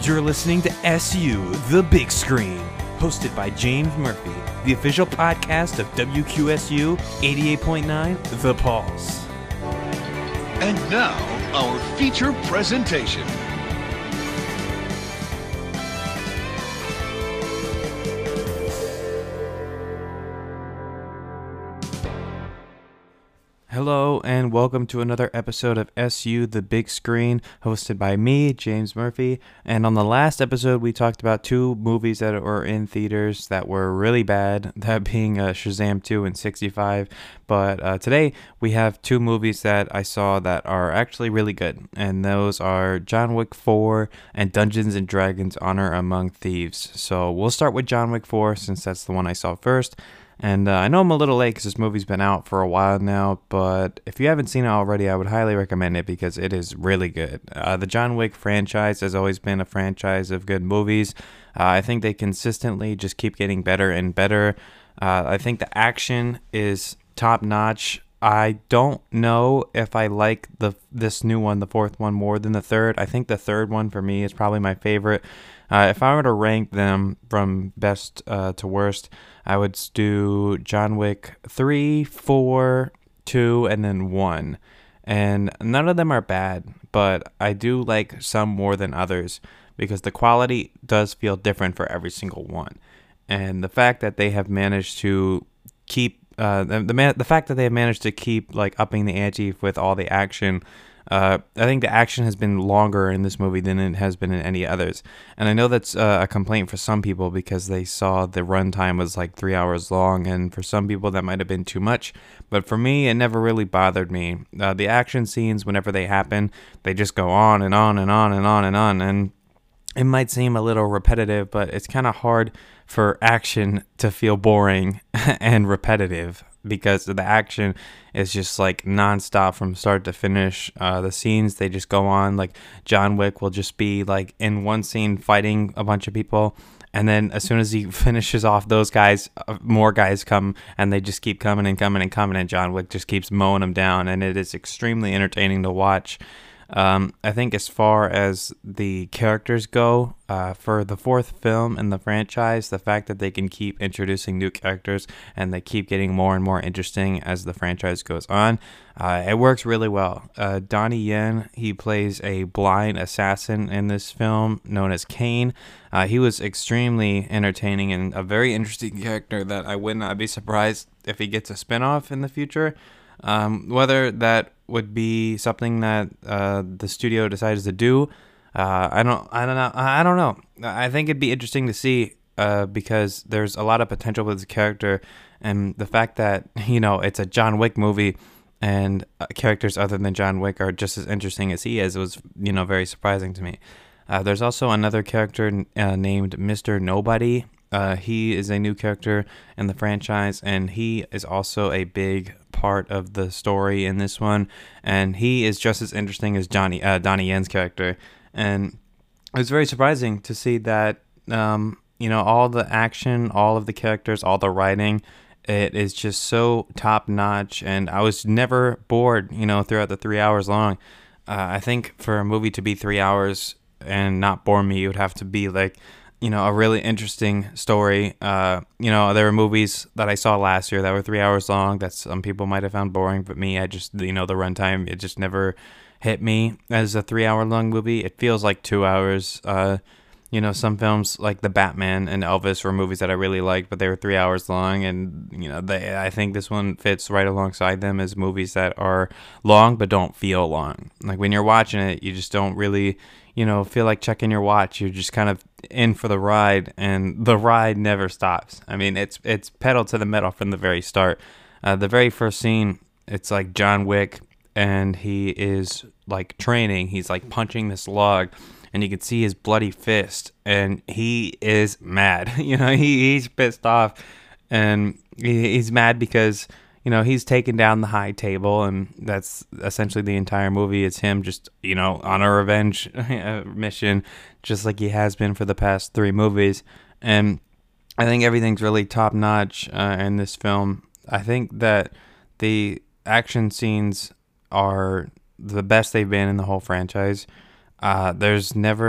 You're listening to SU, The Big Screen, hosted by James Murphy, the official podcast of WQSU 88.9 The Pulse. And now, our feature presentation. Hello and welcome to another episode of SU The Big Screen, hosted by me, James Murphy. And on the last episode, we talked about two movies that were in theaters that were really bad, that being Shazam 2 and 65. But today, we have two movies that I saw that are actually really good. And those are John Wick 4 and Dungeons & Dragons Honor Among Thieves. So we'll start with John Wick 4 since that's the one I saw first. And I know I'm a little late because this movie's been out for a while now, but if you haven't seen it already, I would highly recommend it because it is really good. The John Wick franchise has always been a franchise of good movies. I think they consistently just keep getting better and better. I think the action is top-notch. I don't know if I like this new one, the fourth one, more than the third. I think the third one for me is probably my favorite. If I were to rank them from best to worst, I would do John Wick 3, 4, 2, and then 1. And none of them are bad, but I do like some more than others because the quality does feel different for every single one. And the fact that they have managed to keep the fact that they have managed to keep like upping the ante with all the action. I think the action has been longer in this movie than it has been in any others. And I know that's a complaint for some people because they saw the runtime was like 3 hours long. And for some people, that might have been too much. But for me, it never really bothered me. The action scenes, whenever they happen, they just go on and on and on and on and on. And it might seem a little repetitive, but it's kind of hard for action to feel boring and repetitive because the action is just like nonstop from start to finish. The scenes, they just go on. Like John Wick will just be like in one scene fighting a bunch of people, and then as soon as he finishes off those guys, more guys come, and they just keep coming and coming and coming, and John Wick just keeps mowing them down, and it is extremely entertaining to watch. I think as far as the characters go, for the fourth film in the franchise, the fact that they can keep introducing new characters and they keep getting more and more interesting as the franchise goes on, it works really well. Donnie Yen, he plays a blind assassin in this film known as Kane. He was extremely entertaining and a very interesting character that I would not be surprised if he gets a spinoff in the future. Whether that would be something that the studio decides to do, I don't know. I think it'd be interesting to see because there's a lot of potential with the character, and the fact that it's a John Wick movie and characters other than John Wick are just as interesting as he is was very surprising to me. There's also another character named Mr. Nobody. He is a new character in the franchise, and he is also a big part of the story in this one, and he is just as interesting as Donnie Yen's character. And it was very surprising to see that all the action, all of the characters, all the writing, it is just so top notch, and I was never bored throughout the 3 hours long. I think for a movie to be 3 hours and not bore me, it would have to be like a really interesting story. There were movies that I saw last year that were 3 hours long that some people might have found boring, but me, I just, the runtime, it just never hit me as a 3 hour long movie. It feels like 2 hours. Some films like The Batman and Elvis were movies that I really liked, but they were 3 hours long, and I think this one fits right alongside them as movies that are long but don't feel long. Like when you're watching it, you just don't really feel like checking your watch. You're just kind of in for the ride, and the ride never stops. I mean, it's pedal to the metal from the very start. The very first scene, it's like John Wick, and he is like training. He's like punching this log, and you can see his bloody fist, and he is mad. He's pissed off, and he's mad because he's taken down the high table, and that's essentially the entire movie. It's him just, on a revenge mission, just like he has been for the past 3 movies. And I think everything's really top notch in this film. I think that the action scenes are the best they've been in the whole franchise. There's never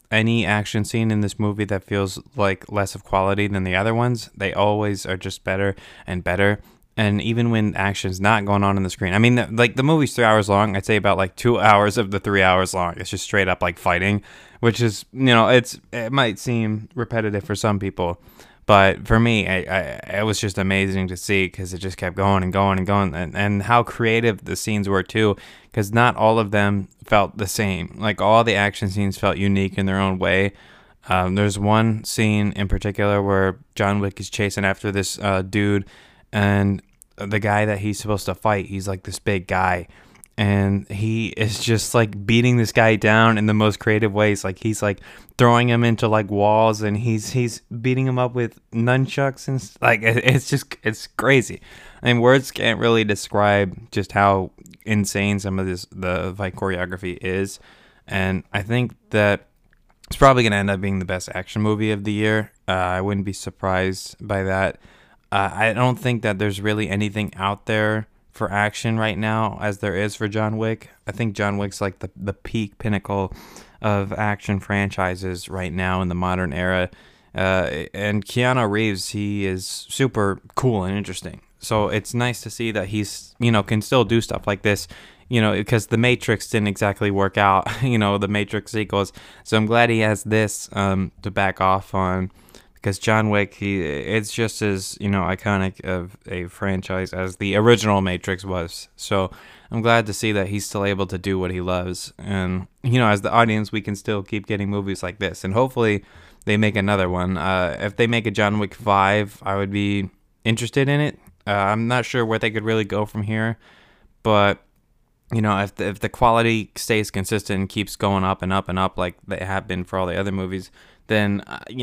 any action scene in this movie that feels like less of quality than the other ones. They always are just better and better. And even when action's not going on the screen, I mean, like the movie's 3 hours long. I'd say about like 2 hours of the 3 hours long, it's just straight up like fighting, which is, it might seem repetitive for some people, but for me, it was just amazing to see because it just kept going and going and going, and how creative the scenes were too, because not all of them felt the same. Like all the action scenes felt unique in their own way. There's one scene in particular where John Wick is chasing after this dude, and the guy that he's supposed to fight, he's like this big guy, and he is just like beating this guy down in the most creative ways. Like he's like throwing him into like walls, and he's beating him up with nunchucks, and like it's crazy. I mean, words can't really describe just how insane some of the fight choreography is, and I think that it's probably gonna end up being the best action movie of the year. I wouldn't be surprised by that. I don't think that there's really anything out there for action right now as there is for John Wick. I think John Wick's like the peak pinnacle of action franchises right now in the modern era. And Keanu Reeves, he is super cool and interesting. So it's nice to see that he's, can still do stuff like this, because The Matrix didn't exactly work out, the Matrix sequels. So I'm glad he has this to back off on. Because John Wick, it's just as, iconic of a franchise as the original Matrix was. So I'm glad to see that he's still able to do what he loves. And, as the audience, we can still keep getting movies like this. And hopefully they make another one. If they make a John Wick 5, I would be interested in it. I'm not sure where they could really go from here. But, if the quality stays consistent and keeps going up and up and up like they have been for all the other movies, then,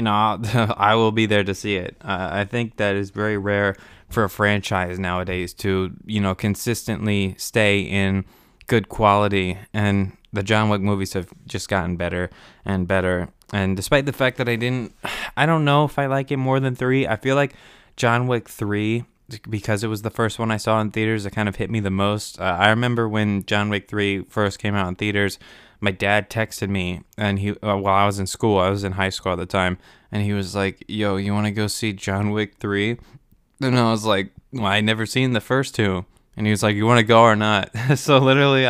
I will be there to see it. I think that is very rare for a franchise nowadays to, consistently stay in good quality. And the John Wick movies have just gotten better and better. And despite the fact that I don't know if I like it more than 3. I feel like John Wick 3, because it was the first one I saw in theaters, it kind of hit me the most. I remember when John Wick 3 first came out in theaters, my dad texted me, and while I was in school, I was in high school at the time, and he was like, "Yo, you want to go see John Wick 3?" And I was like, "Well, I never seen the first 2." And he was like, "You want to go or not?" So literally,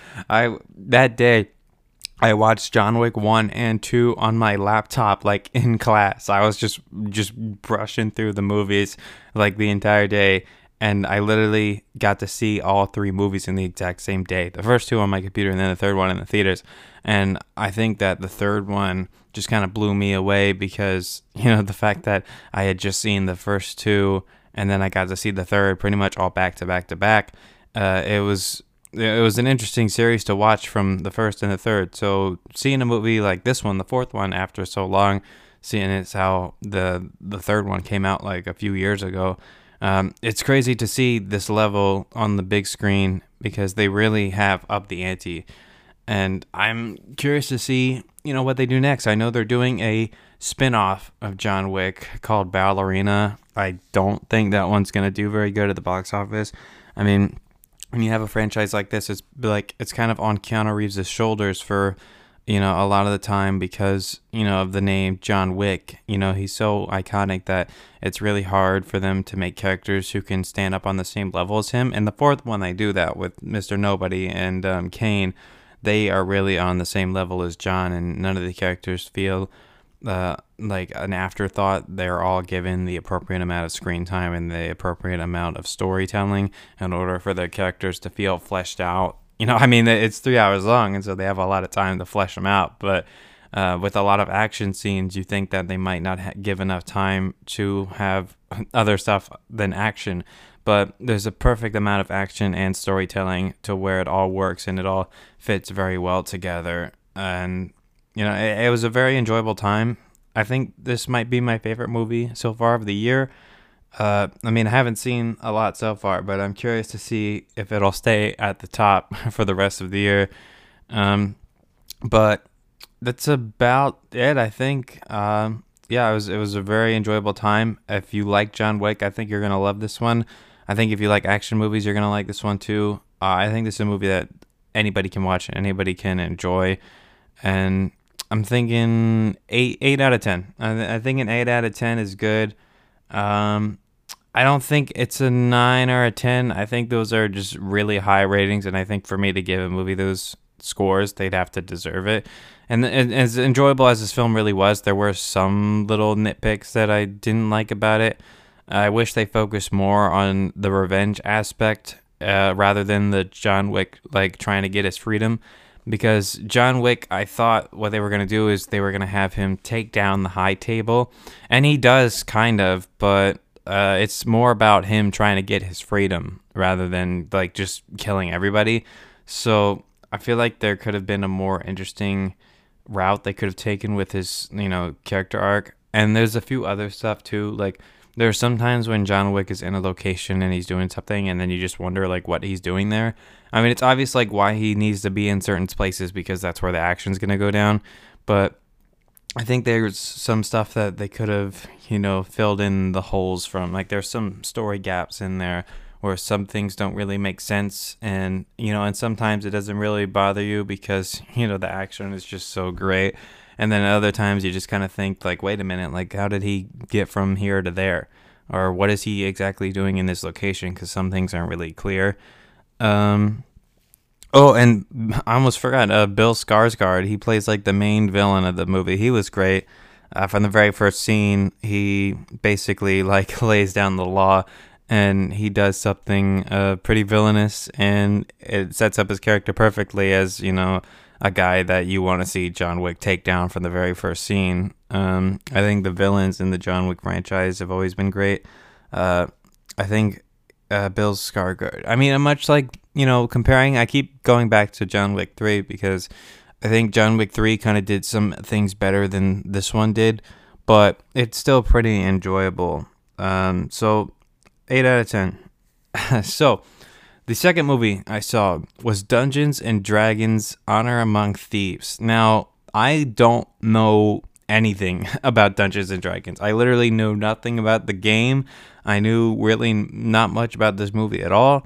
that day, I watched John Wick 1 and 2 on my laptop, like in class. I was just brushing through the movies like the entire day. And I literally got to see all 3 movies in the exact same day. The first 2 on my computer, and then the third one in the theaters. And I think that the third one just kind of blew me away because, the fact that I had just seen the first 2, and then I got to see the third pretty much all back to back to back. It was an interesting series to watch from the first and the third. So seeing a movie like this one, the fourth one, after so long, seeing it's how the third one came out like a few years ago. It's crazy to see this level on the big screen because they really have upped the ante. And I'm curious to see, what they do next. I know they're doing a spin-off of John Wick called Ballerina. I don't think that one's going to do very good at the box office. I mean, when you have a franchise like this, it's kind of on Keanu Reeves' shoulders for, a lot of the time because, of the name John Wick. He's so iconic that it's really hard for them to make characters who can stand up on the same level as him. And the fourth one, they do that with Mr. Nobody and Kane. They are really on the same level as John, and none of the characters feel like an afterthought. They're all given the appropriate amount of screen time and the appropriate amount of storytelling in order for their characters to feel fleshed out. It's 3 hours long, and so they have a lot of time to flesh them out. But with a lot of action scenes, you think that they might not give enough time to have other stuff than action. But there's a perfect amount of action and storytelling to where it all works and it all fits very well together. And, it was a very enjoyable time. I think this might be my favorite movie so far of the year. I haven't seen a lot so far, but I'm curious to see if it'll stay at the top for the rest of the year. But that's about it, I think. It was a very enjoyable time. If you like John Wick, I think you're going to love this one. I think if you like action movies, you're going to like this one too. I think this is a movie that anybody can watch and anybody can enjoy. And I'm thinking 8 out of 10. I think an 8 out of 10 is good. Um, I don't think it's a 9 or a 10. I think those are just really high ratings, and I think for me to give a movie those scores, they'd have to deserve it. And as enjoyable as this film really was, there were some little nitpicks that I didn't like about it. I wish they focused more on the revenge aspect rather than the John Wick like trying to get his freedom. Because John Wick, I thought what they were going to do is they were going to have him take down the high table, and he does kind of, but it's more about him trying to get his freedom rather than like just killing everybody. So I feel like there could have been a more interesting route they could have taken with his, character arc. And there's a few other stuff too. Like there's sometimes when John Wick is in a location and he's doing something, and then you just wonder like what he's doing there. I mean, it's obvious like why he needs to be in certain places because that's where the action's gonna go down. But I think there's some stuff that they could have, filled in the holes from. Like there's some story gaps in there where some things don't really make sense, and sometimes it doesn't really bother you because the action is just so great. And then other times you just kind of think like, wait a minute, like how did he get from here to there, or what is he exactly doing in this location? Because some things aren't really clear. Oh, and I almost forgot. Bill Skarsgård. He plays like the main villain of the movie. He was great. From the very first scene, he basically like lays down the law, and he does something pretty villainous, and it sets up his character perfectly as a guy that you want to see John Wick take down from the very first scene. I think the villains in the John Wick franchise have always been great. I think Bill Skarsgård. I mean, much like comparing, I keep going back to John Wick 3 because I think John Wick 3 kind of did some things better than this one did, but it's still pretty enjoyable. So 8 out of 10. So the second movie I saw was Dungeons and Dragons: Honor Among Thieves. Now, I don't know anything about Dungeons and Dragons. I literally know nothing about the game. I knew really not much about this movie at all.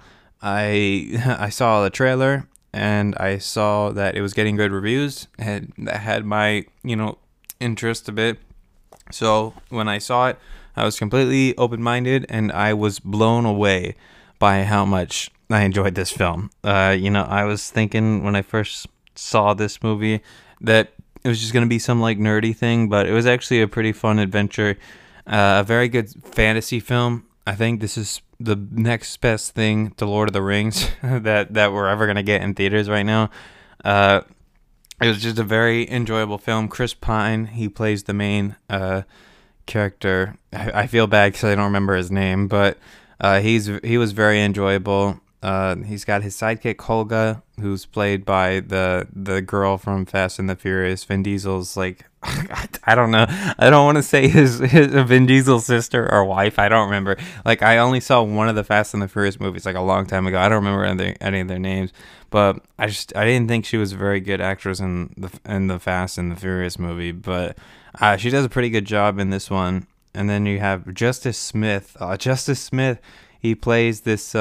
I saw the trailer and I saw that it was getting good reviews, and that had my interest a bit. So when I saw it, I was completely open-minded, and I was blown away by how much I enjoyed this film. I was thinking when I first saw this movie that it was just going to be some like nerdy thing, but it was actually a pretty fun adventure. A very good fantasy film. I think this is the next best thing to Lord of the Rings that we're ever going to get in theaters right now. It was just a very enjoyable film. Chris Pine, he plays the main character. I feel bad because I don't remember his name, but he was very enjoyable. He's got his sidekick Holga, who's played by the girl from Fast and the Furious. Vin Diesel's like, I don't know. I don't want to say his Vin Diesel's sister or wife. I don't remember. Like I only saw one of the Fast and the Furious movies like a long time ago. I don't remember any of their names, but I didn't think she was a very good actress in the Fast and the Furious movie, but she does a pretty good job in this one. And then you have Justice Smith. Justice Smith, he plays this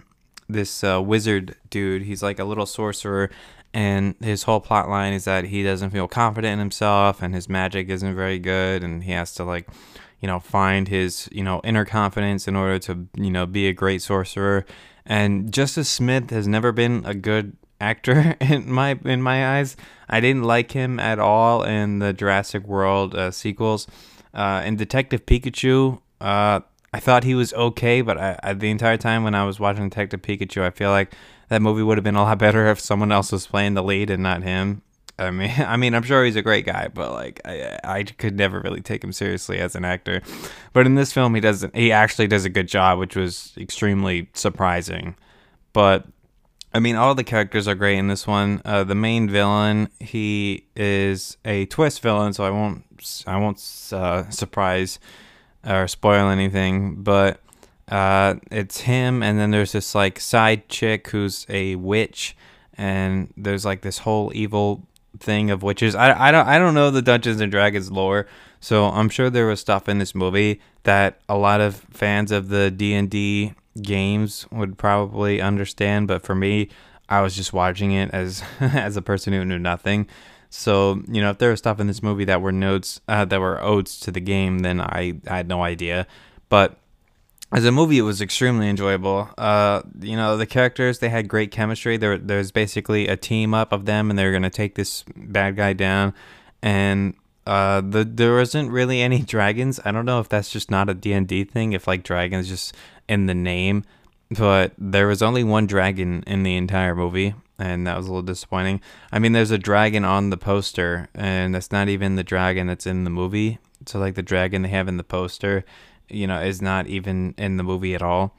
wizard dude. He's like a little sorcerer, and his whole plot line is that he doesn't feel confident in himself, and his magic isn't very good, and he has to find his inner confidence in order to be a great sorcerer. And Justice Smith has never been a good actor in my eyes. I didn't like him at all in the Jurassic World sequels. In Detective Pikachu, I thought he was okay, but the entire time when I was watching Detective Pikachu, I feel like that movie would have been a lot better if someone else was playing the lead and not him. I mean, I'm sure he's a great guy, but like, I could never really take him seriously as an actor. But in this film, he actually does a good job, which was extremely surprising. But I mean, all the characters are great in this one. The main villain, he is a twist villain, so I won't surprise or spoil anything, but it's him, and then there's this like side chick who's a witch, and there's like this whole evil thing of witches. I don't know the Dungeons and Dragons lore, so I'm sure there was stuff in this movie that a lot of fans of the D&D games would probably understand, but for me, I was just watching it as as a person who knew nothing. So, if there was stuff in this movie that were notes that were odes to the game, then I had no idea. But as a movie, it was extremely enjoyable. The characters, they had great chemistry. There's basically a team up of them, and they're gonna take this bad guy down. And there wasn't really any dragons. I don't know if that's just not a D&D thing, if like dragons just in the name, but there was only one dragon in the entire movie, and that was a little disappointing. I mean, there's a dragon on the poster, and that's not even the dragon that's in the movie. So like the dragon they have in the poster, is not even in the movie at all.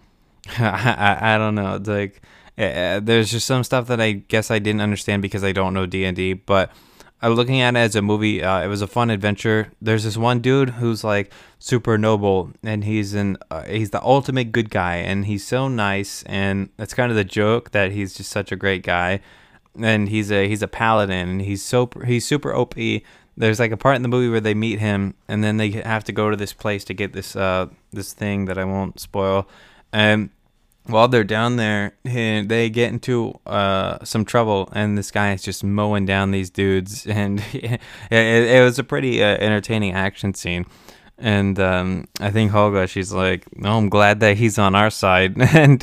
I don't know. It's like there's just some stuff that I guess I didn't understand because I don't know D&D, but looking at it as a movie, it was a fun adventure. There's this one dude who's like super noble, and he's the ultimate good guy, and he's so nice, and that's kind of the joke that he's just such a great guy, and he's a paladin, and he's super OP. There's like a part in the movie where they meet him, and then they have to go to this place to get this thing that I won't spoil, and while they're down there, they get into some trouble, and this guy is just mowing down these dudes, and it was a pretty entertaining action scene. And I think Holga, she's like, "Oh, I'm glad that he's on our side," and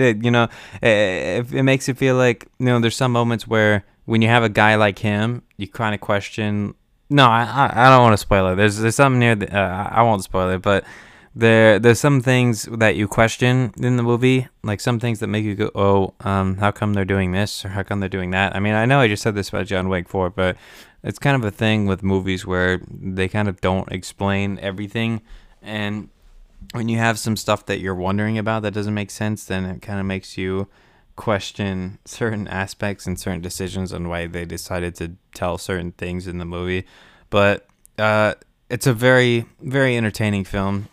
it makes you feel like there's some moments where when you have a guy like him, you kind of question. No, I don't want to spoil it. There's something near the. I won't spoil it, but. There's some things that you question in the movie, like some things that make you go, oh, how come they're doing this or how come they're doing that? I mean, I know I just said this about John Wick 4, but it's kind of a thing with movies where they kind of don't explain everything, and when you have some stuff that you're wondering about that doesn't make sense, then it kind of makes you question certain aspects and certain decisions on why they decided to tell certain things in the movie. But it's a very, very entertaining film.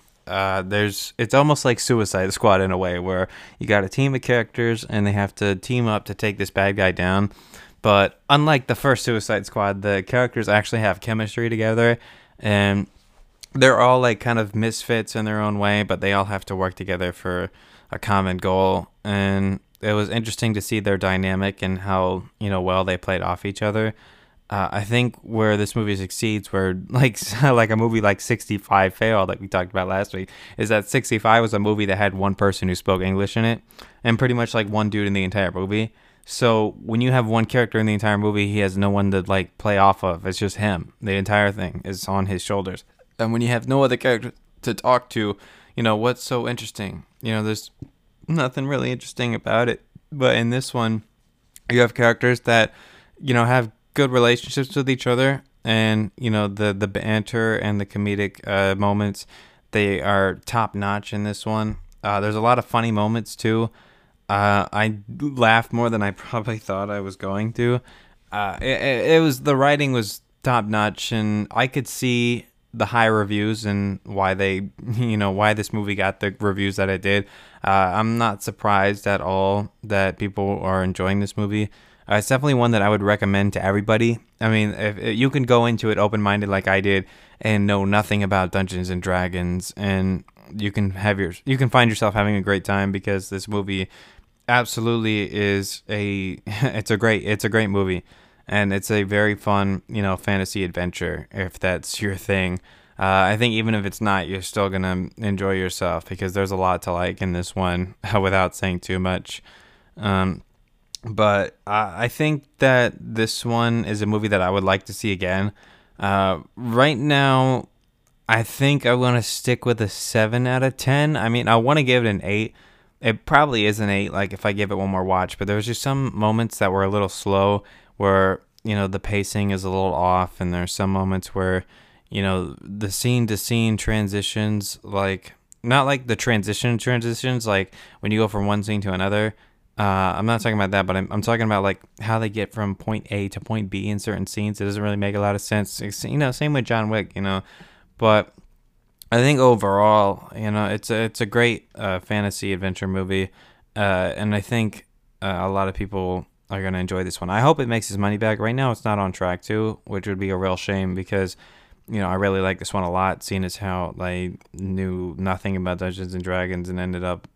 It's almost like Suicide Squad in a way, where you got a team of characters and they have to team up to take this bad guy down. But unlike the first Suicide Squad, the characters actually have chemistry together, and they're all like kind of misfits in their own way, but they all have to work together for a common goal. And it was interesting to see their dynamic and how well they played off each other. I think where this movie succeeds, where like a movie like 65 failed, like we talked about last week, is that 65 was a movie that had one person who spoke English in it, and pretty much like one dude in the entire movie. So when you have one character in the entire movie, he has no one to like play off of. It's just him. The entire thing is on his shoulders. And when you have no other character to talk to, what's so interesting? There's nothing really interesting about it. But in this one, you have characters that have good relationships with each other, and the banter and the comedic moments, they are top notch in this one. There's a lot of funny moments too. I laughed more than I probably thought I was going to. It was, the writing was top notch, and I could see the high reviews and why why this movie got the reviews that it did. I'm not surprised at all that people are enjoying this movie. It's definitely one that I would recommend to everybody. I mean, if you can go into it open-minded like I did and know nothing about Dungeons and Dragons, and you can find yourself having a great time, because this movie absolutely is it's a great movie, and it's a very fun fantasy adventure if that's your thing. I think even if it's not, you're still gonna enjoy yourself, because there's a lot to like in this one without saying too much. But I think that this one is a movie that I would like to see again. Right now, I think I want to stick with a 7 out of 10. I mean, I want to give it an 8. It probably is an 8, like if I give it one more watch. But there was just some moments that were a little slow, where the pacing is a little off, and there's some moments where the scene to scene transitions, like not like the transitions, like when you go from one scene to another. I'm not talking about that, but I'm talking about like how they get from point A to point B in certain scenes. It doesn't really make a lot of sense. It's, same with John Wick, but I think overall, it's a great fantasy adventure movie, and I think a lot of people are gonna enjoy this one. I hope it makes his money back. Right now, it's not on track to, which would be a real shame, because I really like this one a lot, seeing as how I knew nothing about Dungeons and Dragons and ended up,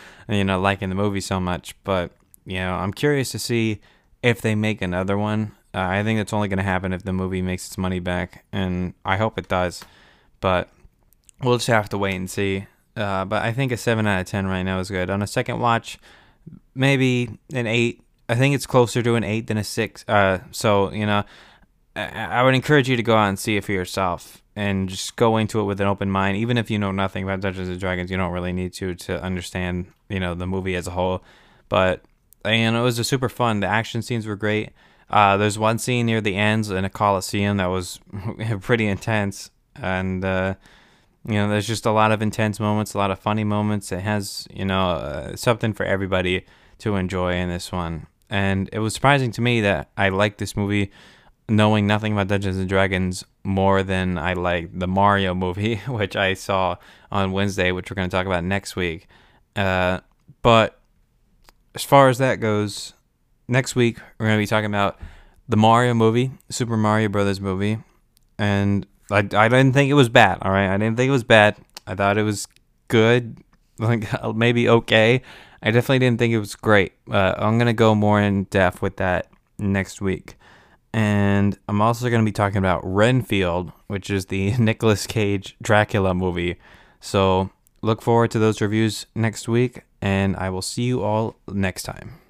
liking the movie so much. But, I'm curious to see if they make another one. I think it's only going to happen if the movie makes its money back, and I hope it does. But we'll just have to wait and see. But I think a 7 out of 10 right now is good. On a second watch, maybe an 8. I think it's closer to an 8 than a 6. So, I would encourage you to go out and see it for yourself and just go into it with an open mind. Even if you know nothing about Dungeons and Dragons, you don't really need to understand, the movie as a whole. But, it was a super fun. The action scenes were great. There's one scene near the ends in a coliseum that was pretty intense. And, there's just a lot of intense moments, a lot of funny moments. It has, something for everybody to enjoy in this one. And it was surprising to me that I liked this movie knowing nothing about Dungeons and Dragons more than I liked the Mario movie, which I saw on Wednesday, which we're going to talk about next week. But as far as that goes, next week we're going to be talking about the Mario movie, Super Mario Brothers movie. And I didn't think it was bad, all right? I didn't think it was bad. I thought it was good, like maybe okay. I definitely didn't think it was great. I'm going to go more in depth with that next week. And I'm also going to be talking about Renfield, which is the Nicolas Cage Dracula movie. So look forward to those reviews next week, and I will see you all next time.